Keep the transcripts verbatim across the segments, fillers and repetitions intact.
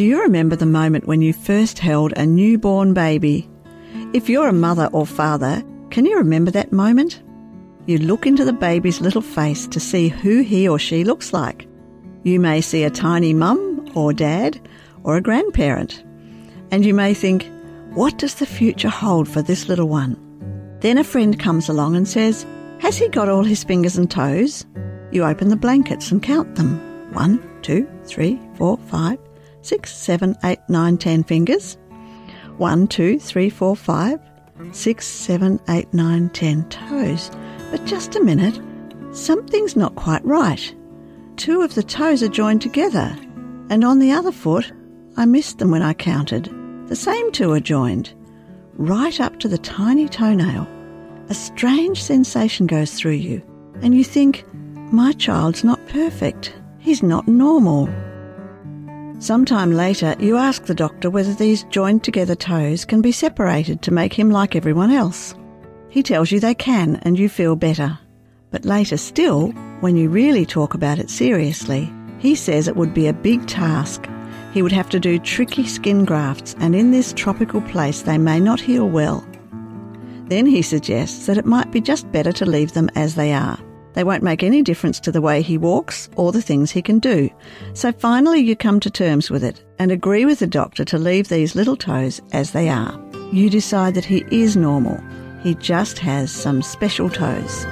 Do you remember the moment when you first held a newborn baby? If you're a mother or father, can you remember that moment? You look into the baby's little face to see who he or she looks like. You may see a tiny mum or dad or a grandparent. And you may think, what does the future hold for this little one? Then a friend comes along and says, has he got all his fingers and toes? You open the blankets and count them. One, two, three, four, five, six, seven, eight, nine, ten fingers. One, two, three, four, five, six, seven, eight, nine, ten toes. But just a minute, something's not quite right. Two of the toes are joined together, and on the other foot, I missed them when I counted. The same two are joined, right up to the tiny toenail. A strange sensation goes through you, and you think, my child's not perfect. He's not normal. Sometime later, you ask the doctor whether these joined together toes can be separated to make him like everyone else. He tells you they can, and you feel better. But later still, when you really talk about it seriously, he says it would be a big task. He would have to do tricky skin grafts, and in this tropical place they may not heal well. Then he suggests that it might be just better to leave them as they are. They won't make any difference to the way he walks or the things he can do. So finally you come to terms with it and agree with the doctor to leave these little toes as they are. You decide that he is normal. He just has some special toes.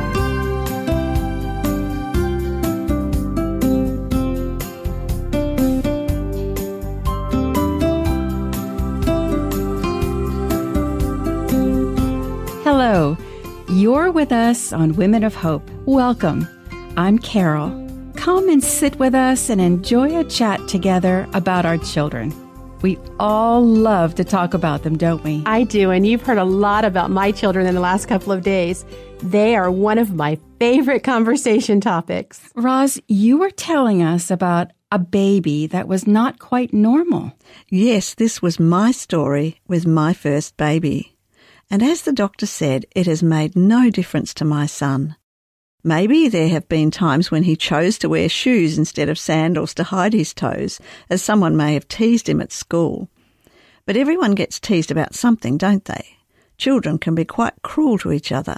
Hello, you're with us on Women of Hope. Welcome. I'm Carol. Come and sit with us and enjoy a chat together about our children. We all love to talk about them, don't we? I do, and you've heard a lot about my children in the last couple of days. They are one of my favorite conversation topics. Roz, you were telling us about a baby that was not quite normal. Yes, this was my story with my first baby. And as the doctor said, it has made no difference to my son. Maybe there have been times when he chose to wear shoes instead of sandals to hide his toes, as someone may have teased him at school. But everyone gets teased about something, don't they? Children can be quite cruel to each other.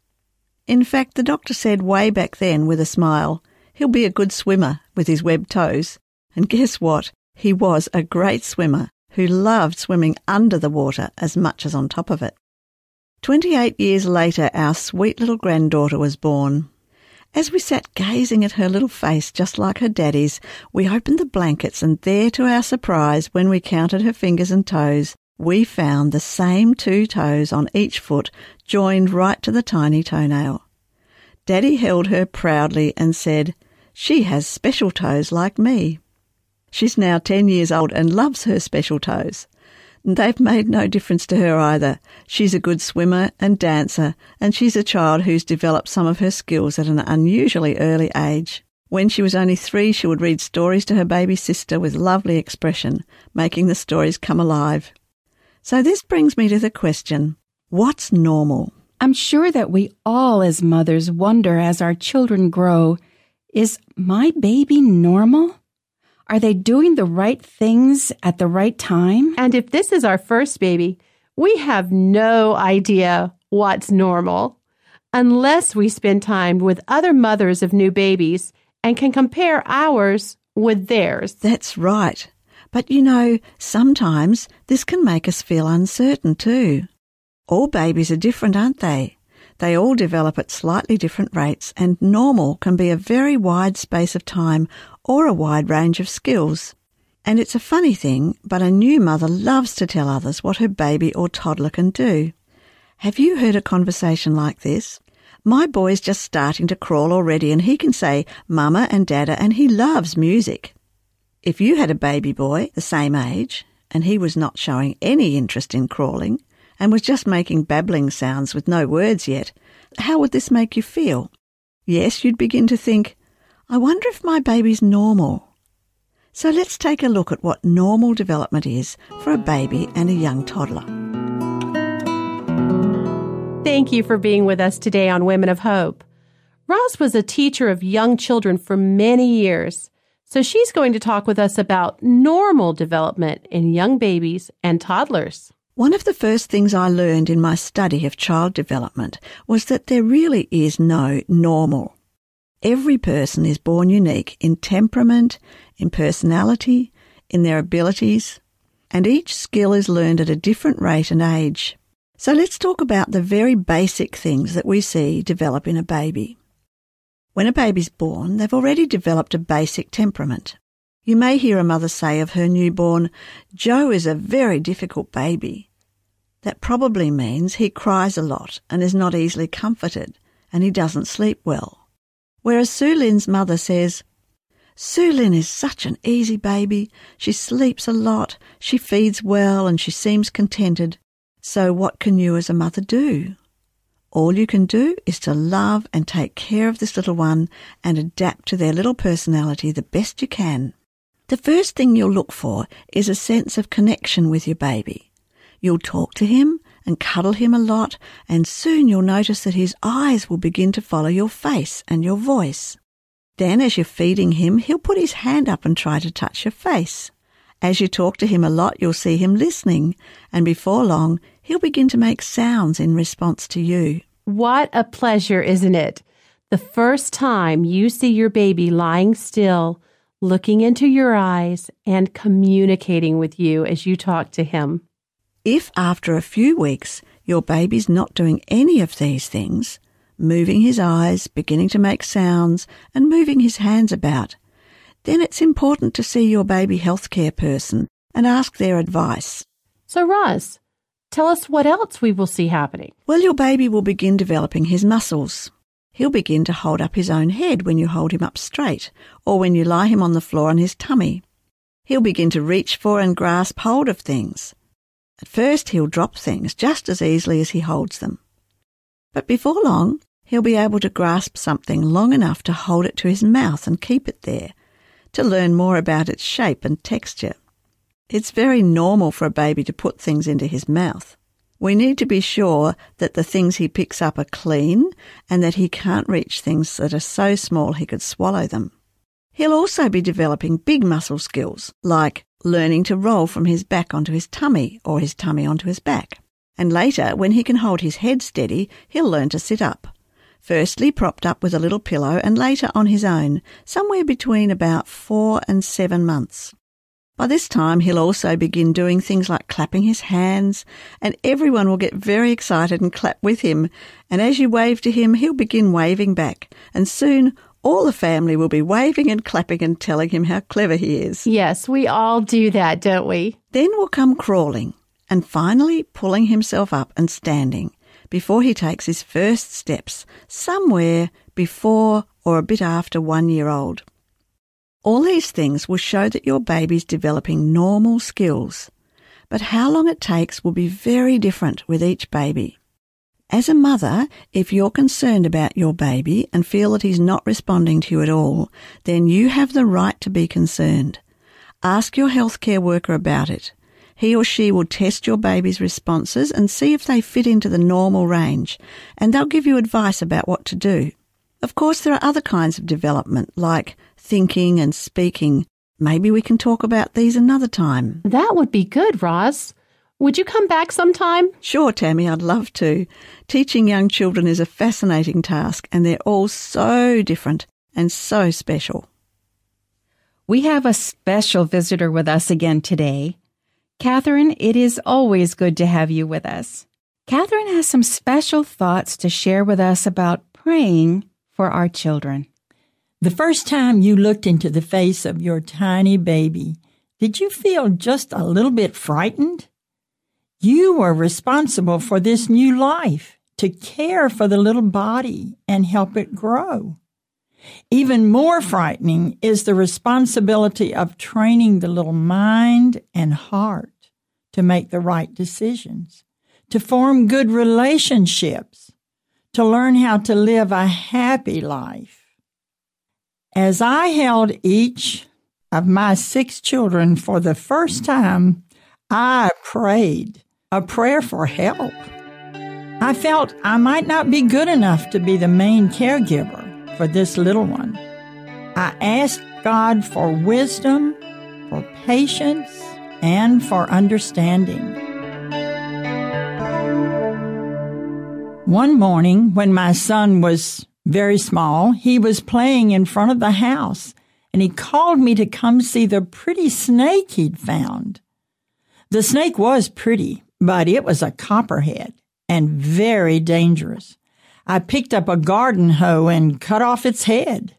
In fact, the doctor said way back then with a smile, he'll be a good swimmer with his webbed toes. And guess what? He was a great swimmer who loved swimming under the water as much as on top of it. Twenty-eight years later, our sweet little granddaughter was born. As we sat gazing at her little face just like her daddy's, we opened the blankets and there, to our surprise, when we counted her fingers and toes, we found the same two toes on each foot joined right to the tiny toenail. Daddy held her proudly and said, she has special toes like me. She's now ten years old and loves her special toes. They've made no difference to her either. She's a good swimmer and dancer, and she's a child who's developed some of her skills at an unusually early age. When she was only three, she would read stories to her baby sister with lovely expression, making the stories come alive. So this brings me to the question, what's normal? I'm sure that we all as mothers wonder as our children grow, is my baby normal? Are they doing the right things at the right time? And if this is our first baby, we have no idea what's normal unless we spend time with other mothers of new babies and can compare ours with theirs. That's right. But you know, sometimes this can make us feel uncertain too. All babies are different, aren't they? They all develop at slightly different rates, and normal can be a very wide space of time or a wide range of skills. And it's a funny thing, but a new mother loves to tell others what her baby or toddler can do. Have you heard a conversation like this? My boy's just starting to crawl already, and he can say mama and dada, and he loves music. If you had a baby boy the same age, and he was not showing any interest in crawling, and was just making babbling sounds with no words yet, how would this make you feel? Yes, you'd begin to think, I wonder if my baby's normal. So let's take a look at what normal development is for a baby and a young toddler. Thank you for being with us today on Women of Hope. Roz was a teacher of young children for many years, So she's going to talk with us about normal development in young babies and toddlers. One of the first things I learned in my study of child development was that there really is no normal. Every person is born unique in temperament, in personality, in their abilities, and each skill is learned at a different rate and age. So let's talk about the very basic things that we see develop in a baby. When a baby's born, they've already developed a basic temperament. You may hear a mother say of her newborn, "Joe is a very difficult baby." That probably means he cries a lot and is not easily comforted, and he doesn't sleep well. Whereas Sue Lynn's mother says, "Sue Lynn is such an easy baby. She sleeps a lot, she feeds well, and she seems contented. So what can you as a mother do? All you can do is to love and take care of this little one and adapt to their little personality the best you can." The first thing you'll look for is a sense of connection with your baby. You'll talk to him and cuddle him a lot, and soon you'll notice that his eyes will begin to follow your face and your voice. Then as you're feeding him, he'll put his hand up and try to touch your face. As you talk to him a lot, you'll see him listening, and before long, he'll begin to make sounds in response to you. What a pleasure, isn't it? The first time you see your baby lying still, looking into your eyes, and communicating with you as you talk to him. If after a few weeks your baby's not doing any of these things, moving his eyes, beginning to make sounds, and moving his hands about, then it's important to see your baby healthcare person and ask their advice. So, Roz, tell us what else we will see happening. Well, your baby will begin developing his muscles. He'll begin to hold up his own head when you hold him up straight, or when you lie him on the floor on his tummy. He'll begin to reach for and grasp hold of things. At first, he'll drop things just as easily as he holds them. But before long, he'll be able to grasp something long enough to hold it to his mouth and keep it there, to learn more about its shape and texture. It's very normal for a baby to put things into his mouth. We need to be sure that the things he picks up are clean and that he can't reach things that are so small he could swallow them. He'll also be developing big muscle skills, like learning to roll from his back onto his tummy or his tummy onto his back. And later, when he can hold his head steady, he'll learn to sit up. Firstly propped up with a little pillow and later on his own, somewhere between about four and seven months. By this time, he'll also begin doing things like clapping his hands, and everyone will get very excited and clap with him. And as you wave to him, he'll begin waving back, and soon all the family will be waving and clapping and telling him how clever he is. Yes, we all do that, don't we? Then will come crawling, and finally pulling himself up and standing, before he takes his first steps, somewhere before or a bit after one year old. All these things will show that your baby's developing normal skills, but how long it takes will be very different with each baby. As a mother, if you're concerned about your baby and feel that he's not responding to you at all, then you have the right to be concerned. Ask your healthcare worker about it. He or she will test your baby's responses and see if they fit into the normal range, and they'll give you advice about what to do. Of course, there are other kinds of development, like thinking and speaking. Maybe we can talk about these another time. That would be good, Roz. Would you come back sometime? Sure, Tammy, I'd love to. Teaching young children is a fascinating task, and they're all so different and so special. We have a special visitor with us again today. Catherine, it is always good to have you with us. Catherine has some special thoughts to share with us about praying for our children. The first time you looked into the face of your tiny baby, did you feel just a little bit frightened? You were responsible for this new life, to care for the little body and help it grow. Even more frightening is the responsibility of training the little mind and heart to make the right decisions, to form good relationships, to learn how to live a happy life. As I held each of my six children for the first time, I prayed a prayer for help. I felt I might not be good enough to be the main caregiver for this little one. I asked God for wisdom, for patience, and for understanding. One morning, when my son was very small, he was playing in front of the house, and he called me to come see the pretty snake he'd found. The snake was pretty, but it was a copperhead and very dangerous. I picked up a garden hoe and cut off its head.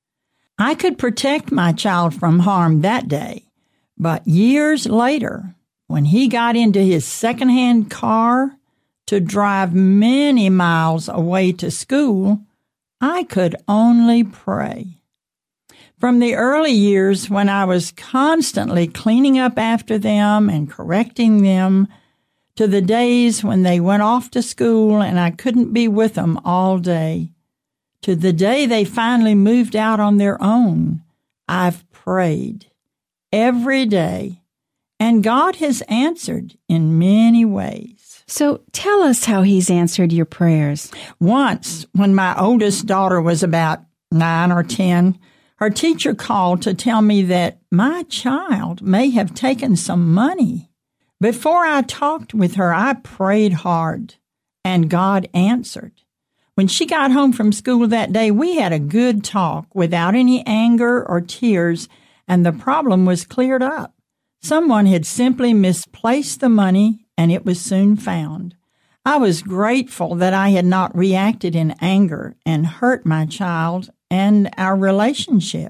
I could protect my child from harm that day, but years later, when he got into his second-hand car to drive many miles away to school, I could only pray. From the early years when I was constantly cleaning up after them and correcting them, to the days when they went off to school and I couldn't be with them all day, to the day they finally moved out on their own, I've prayed every day, and God has answered in many ways. So tell us how He's answered your prayers. Once, when my oldest daughter was about nine or ten, her teacher called to tell me that my child may have taken some money. Before I talked with her, I prayed hard, and God answered. When she got home from school that day, we had a good talk without any anger or tears, and the problem was cleared up. Someone had simply misplaced the money, and it was soon found. I was grateful that I had not reacted in anger and hurt my child and our relationship.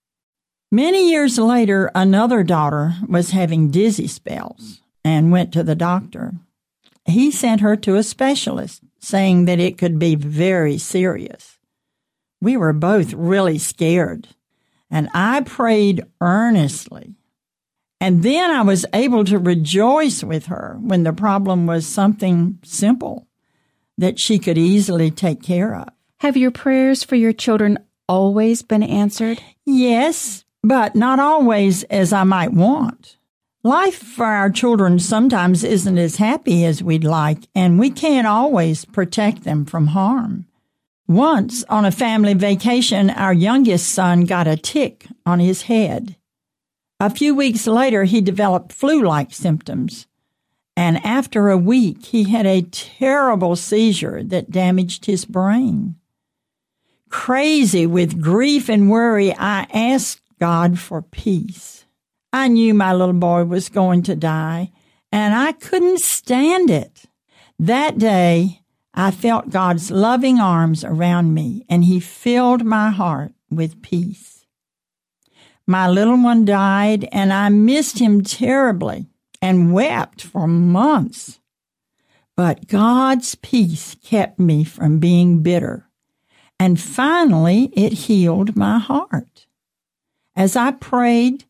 Many years later, another daughter was having dizzy spells and went to the doctor. He sent her to a specialist, saying that it could be very serious. We were both really scared, and I prayed earnestly. And then I was able to rejoice with her when the problem was something simple that she could easily take care of. Have your prayers for your children always been answered? Yes, but not always as I might want. Life for our children sometimes isn't as happy as we'd like, and we can't always protect them from harm. Once, on a family vacation, our youngest son got a tick on his head. A few weeks later, he developed flu-like symptoms, and after a week, he had a terrible seizure that damaged his brain. Crazy with grief and worry, I asked God for peace. I knew my little boy was going to die, and I couldn't stand it. That day, I felt God's loving arms around me, and He filled my heart with peace. My little one died, and I missed him terribly and wept for months. But God's peace kept me from being bitter, and finally it healed my heart. As I prayed,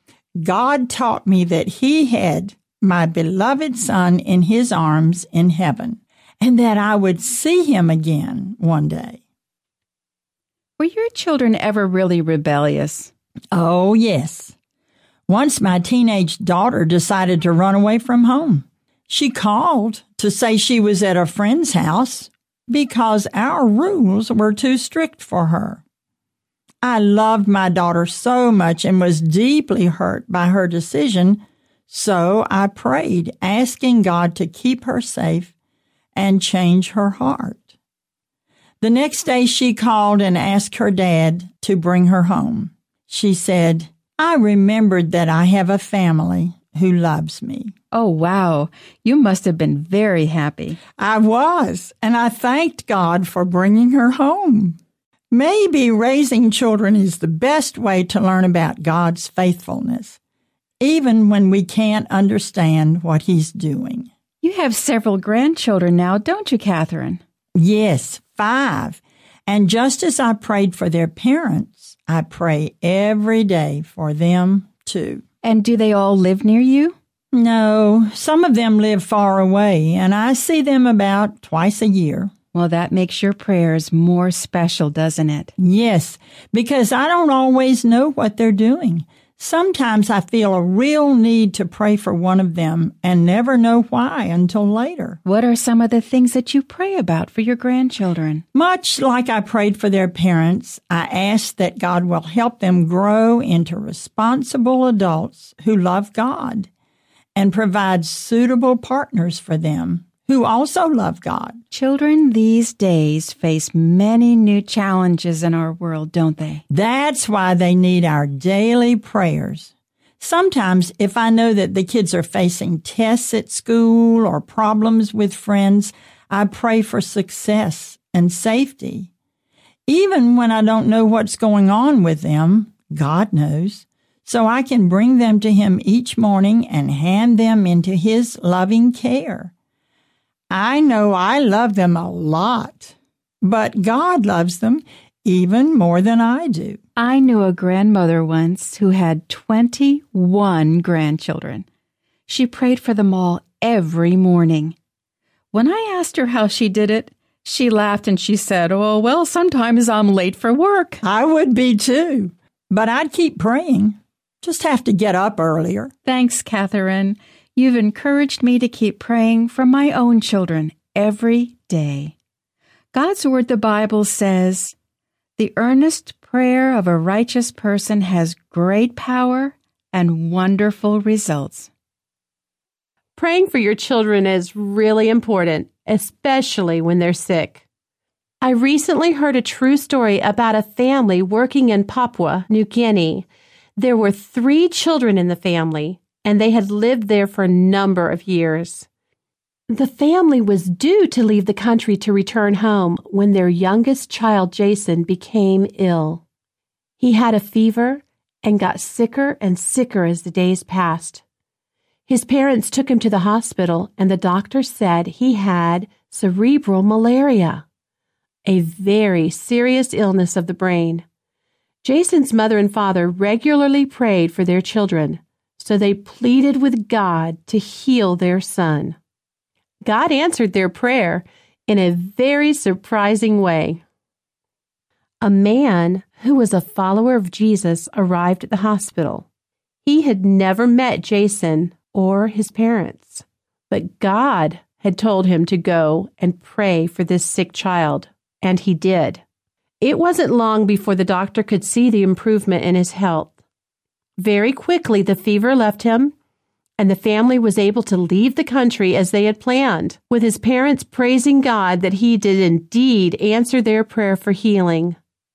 God taught me that He had my beloved Son in His arms in heaven, and that I would see Him again one day. Were your children ever really rebellious? Oh, yes. Once my teenage daughter decided to run away from home. She called to say she was at a friend's house because our rules were too strict for her. I loved my daughter so much and was deeply hurt by her decision, so I prayed, asking God to keep her safe and change her heart. The next day she called and asked her dad to bring her home. She said, "I remembered that I have a family who loves me." Oh, wow. You must have been very happy. I was, and I thanked God for bringing her home. Maybe raising children is the best way to learn about God's faithfulness, even when we can't understand what He's doing. You have several grandchildren now, don't you, Catherine? Yes, five. And just as I prayed for their parents, I pray every day for them, too. And do they all live near you? No, some of them live far away, and I see them about twice a year. Well, that makes your prayers more special, doesn't it? Yes, because I don't always know what they're doing. Sometimes I feel a real need to pray for one of them and never know why until later. What are some of the things that you pray about for your grandchildren? Much like I prayed for their parents, I ask that God will help them grow into responsible adults who love God and provide suitable partners for them who also love God. Children these days face many new challenges in our world, don't they? That's why they need our daily prayers. Sometimes if I know that the kids are facing tests at school or problems with friends, I pray for success and safety. Even when I don't know what's going on with them, God knows, so I can bring them to Him each morning and hand them into His loving care. I know I love them a lot, but God loves them even more than I do. I knew a grandmother once who had twenty-one grandchildren. She prayed for them all every morning. When I asked her how she did it, she laughed and she said, "Oh, well, sometimes I'm late for work." I would be too, but I'd keep praying. Just have to get up earlier. Thanks, Catherine. You've encouraged me to keep praying for my own children every day. God's Word, the Bible, says, "The earnest prayer of a righteous person has great power and wonderful results." Praying for your children is really important, especially when they're sick. I recently heard a true story about a family working in Papua New Guinea. There were three children in the family, and they had lived there for a number of years. The family was due to leave the country to return home when their youngest child, Jason, became ill. He had a fever and got sicker and sicker as the days passed. His parents took him to the hospital, and the doctor said he had cerebral malaria, a very serious illness of the brain. Jason's mother and father regularly prayed for their children, so they pleaded with God to heal their son. God answered their prayer in a very surprising way. A man who was a follower of Jesus arrived at the hospital. He had never met Jason or his parents, but God had told him to go and pray for this sick child, and he did. It wasn't long before the doctor could see the improvement in his health. Very quickly, the fever left him, and the family was able to leave the country as they had planned, with his parents praising God that He did indeed answer their prayer for healing.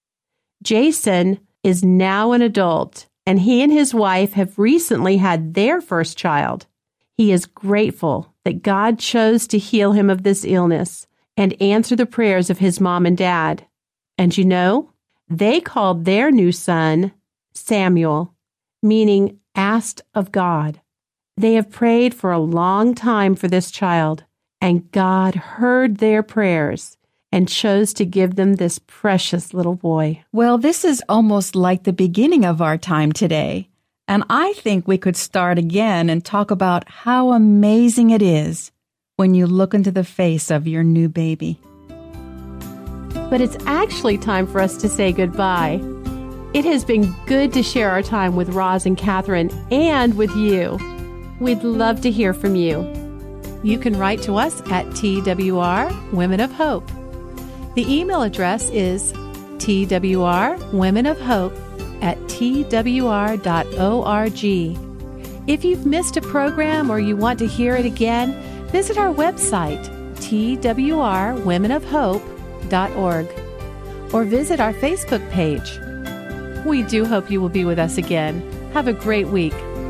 Jason is now an adult, and he and his wife have recently had their first child. He is grateful that God chose to heal him of this illness and answer the prayers of his mom and dad. And you know, they called their new son Samuel, meaning asked of God. They have prayed for a long time for this child, and God heard their prayers and chose to give them this precious little boy. Well, this is almost like the beginning of our time today, and I think we could start again and talk about how amazing it is when you look into the face of your new baby. But it's actually time for us to say goodbye. It has been good to share our time with Roz and Catherine and with you. We'd love to hear from you. You can write to us at T W R Women of Hope. The email address is T W R Women of Hope at T W R dot org. If you've missed a program or you want to hear it again, visit our website, T W R Women of Hope dot org, or visit our Facebook page. We do hope you will be with us again. Have a great week.